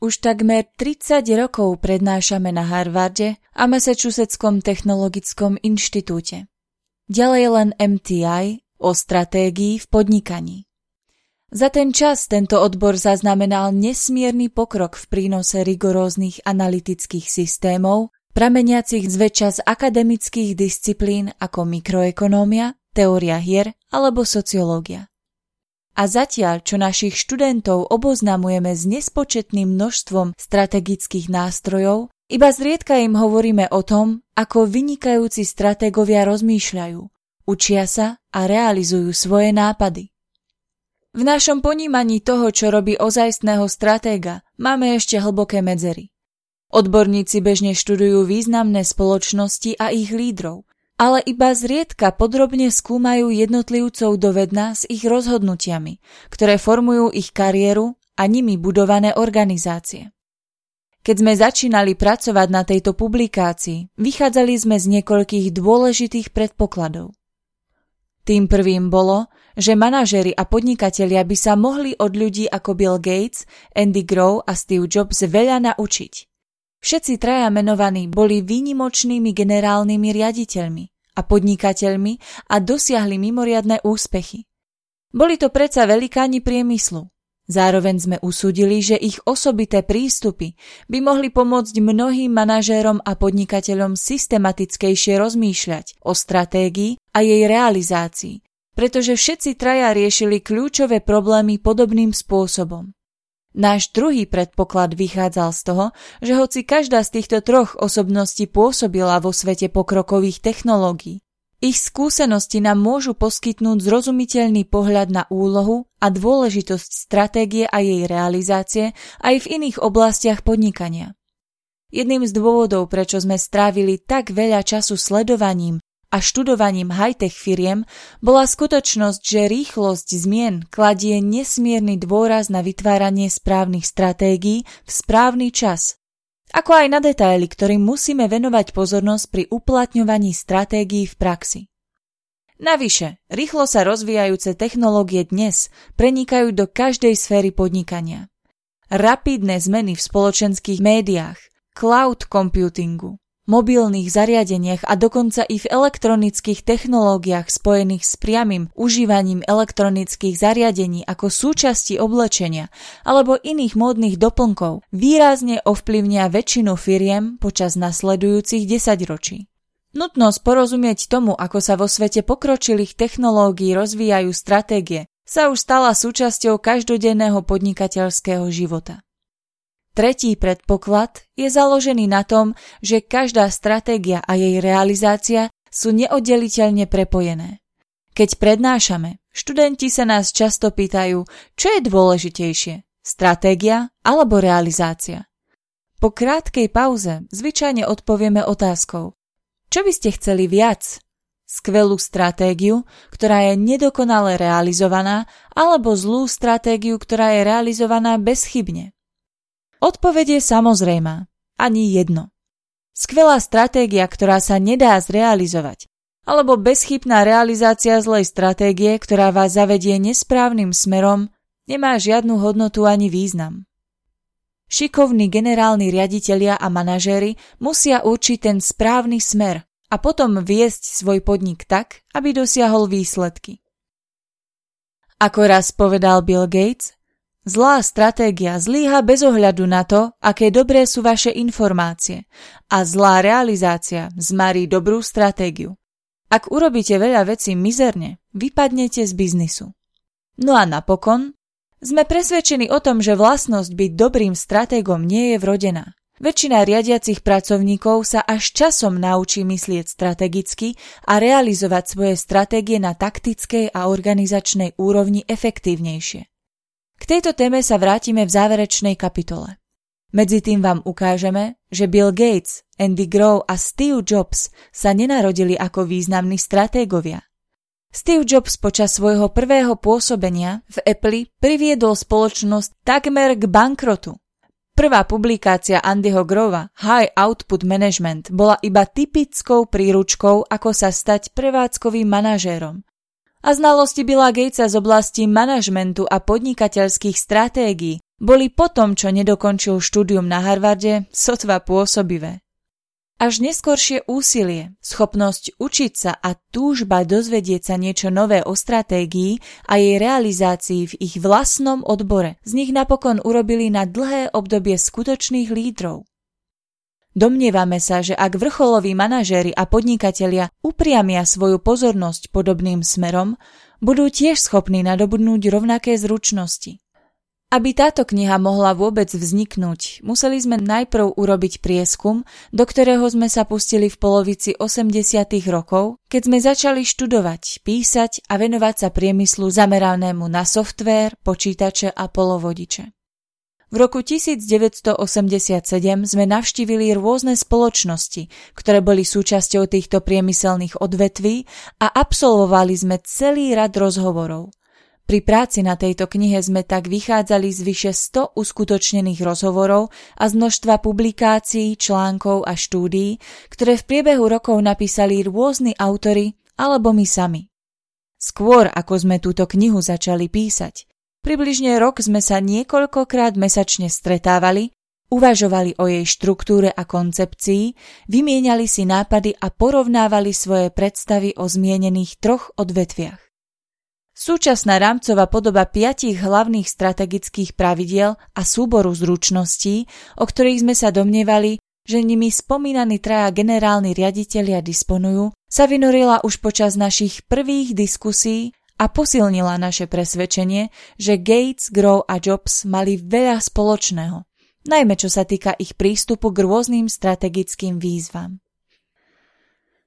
Už takmer 30 rokov prednášame na Harvarde a Massachusettskom technologickom inštitúte. Ďalej len MTI o stratégii v podnikaní. Za ten čas tento odbor zaznamenal nesmierny pokrok v prínose rigoróznych analytických systémov, prameniacich zväčša z akademických disciplín ako mikroekonómia, teória hier alebo sociológia. A zatiaľ, čo našich študentov oboznamujeme s nespočetným množstvom strategických nástrojov, iba zriedka im hovoríme o tom, ako vynikajúci stratégovia rozmýšľajú, učia sa a realizujú svoje nápady. V našom ponímaní toho, čo robí ozajstného stratéga, máme ešte hlboké medzery. Odborníci bežne študujú významné spoločnosti a ich lídrov, ale iba zriedka podrobne skúmajú jednotlivcov dovedná s ich rozhodnutiami, ktoré formujú ich kariéru a nimi budované organizácie. Keď sme začínali pracovať na tejto publikácii, vychádzali sme z niekoľkých dôležitých predpokladov. Tým prvým bolo, že manažéri a podnikatelia by sa mohli od ľudí ako Bill Gates, Andy Grove a Steve Jobs veľa naučiť. Všetci traja menovaní boli výnimočnými generálnymi riaditeľmi a podnikateľmi a dosiahli mimoriadne úspechy. Boli to predsa velikáni priemyslu. Zároveň sme usúdili, že ich osobité prístupy by mohli pomôcť mnohým manažérom a podnikateľom systematickejšie rozmýšľať o stratégii a jej realizácii, pretože všetci traja riešili kľúčové problémy podobným spôsobom. Náš druhý predpoklad vychádzal z toho, že hoci každá z týchto troch osobností pôsobila vo svete pokrokových technológií, ich skúsenosti nám môžu poskytnúť zrozumiteľný pohľad na úlohu a dôležitosť stratégie a jej realizácie aj v iných oblastiach podnikania. Jedným z dôvodov, prečo sme strávili tak veľa času sledovaním a študovaním high-tech firiem, bola skutočnosť, že rýchlosť zmien kladie nesmierny dôraz na vytváranie správnych stratégií v správny čas, ako aj na detaily, ktorým musíme venovať pozornosť pri uplatňovaní stratégií v praxi. Navyše, rýchlo sa rozvíjajúce technológie dnes prenikajú do každej sféry podnikania. Rapidné zmeny v spoločenských médiách, cloud computingu, mobilných zariadeniach a dokonca i v elektronických technológiách spojených s priamym užívaním elektronických zariadení ako súčasti oblečenia alebo iných módnych doplnkov výrazne ovplyvnia väčšinu firiem počas nasledujúcich 10 ročí. Nutnosť porozumieť tomu, ako sa vo svete pokročilých technológií rozvíjajú stratégie, sa už stala súčasťou každodenného podnikateľského života. Tretí predpoklad je založený na tom, že každá stratégia a jej realizácia sú neoddeliteľne prepojené. Keď prednášame, študenti sa nás často pýtajú, čo je dôležitejšie, stratégia alebo realizácia. Po krátkej pauze zvyčajne odpovieme otázkou: čo by ste chceli viac? Skvelú stratégiu, ktorá je nedokonale realizovaná, alebo zlú stratégiu, ktorá je realizovaná bezchybne? Odpoveď je samozrejmá. Ani jedno. Skvelá stratégia, ktorá sa nedá zrealizovať, alebo bezchybná realizácia zlej stratégie, ktorá vás zavedie nesprávnym smerom, nemá žiadnu hodnotu ani význam. Šikovní generálni riaditelia a manažéri musia určiť ten správny smer a potom viesť svoj podnik tak, aby dosiahol výsledky. Ako raz povedal Bill Gates, zlá stratégia zlyhá bez ohľadu na to, aké dobré sú vaše informácie, a zlá realizácia zmarí dobrú stratégiu. Ak urobíte veľa vecí mizerne, vypadnete z biznisu. No a napokon, sme presvedčení o tom, že vlastnosť byť dobrým stratégom nie je vrodená. Väčšina riadiacich pracovníkov sa až časom naučí myslieť strategicky a realizovať svoje stratégie na taktickej a organizačnej úrovni efektívnejšie. K tejto téme sa vrátime v záverečnej kapitole. Medzi tým vám ukážeme, že Bill Gates, Andy Grove a Steve Jobs sa nenarodili ako významní stratégovia. Steve Jobs počas svojho prvého pôsobenia v Apple priviedol spoločnosť takmer k bankrotu. Prvá publikácia Andyho Grova, High Output Management, bola iba typickou príručkou, ako sa stať prevádzkovým manažérom. A znalosti Billa Gatesa z oblasti manažmentu a podnikateľských stratégií boli po tom, čo nedokončil štúdium na Harvarde, sotva pôsobivé. Až neskoršie úsilie, schopnosť učiť sa a túžba dozvedieť sa niečo nové o stratégii a jej realizácii v ich vlastnom odbore z nich napokon urobili na dlhé obdobie skutočných lídrov. Domnievame sa, že ak vrcholoví manažéri a podnikatelia upriamia svoju pozornosť podobným smerom, budú tiež schopní nadobudnúť rovnaké zručnosti. Aby táto kniha mohla vôbec vzniknúť, museli sme najprv urobiť prieskum, do ktorého sme sa pustili v polovici 80. rokov, keď sme začali študovať, písať a venovať sa priemyslu zameranému na softvér, počítače a polovodiče. V roku 1987 sme navštívili rôzne spoločnosti, ktoré boli súčasťou týchto priemyselných odvetví a absolvovali sme celý rad rozhovorov. Pri práci na tejto knihe sme tak vychádzali z vyše 100 uskutočnených rozhovorov a z množstva publikácií, článkov a štúdií, ktoré v priebehu rokov napísali rôzni autori alebo my sami. Skôr ako sme túto knihu začali písať, približne rok sme sa niekoľkokrát mesačne stretávali, uvažovali o jej štruktúre a koncepcii, vymieniali si nápady a porovnávali svoje predstavy o zmienených 3 odvetviach. Súčasná rámcová podoba 5 hlavných strategických pravidiel a súboru zručností, o ktorých sme sa domnievali, že nimi spomínaní 3 generálni riaditelia disponujú, sa vynorila už počas našich prvých diskusí a posilnila naše presvedčenie, že Gates, Grow a Jobs mali veľa spoločného, najmä čo sa týka ich prístupu k rôznym strategickým výzvam.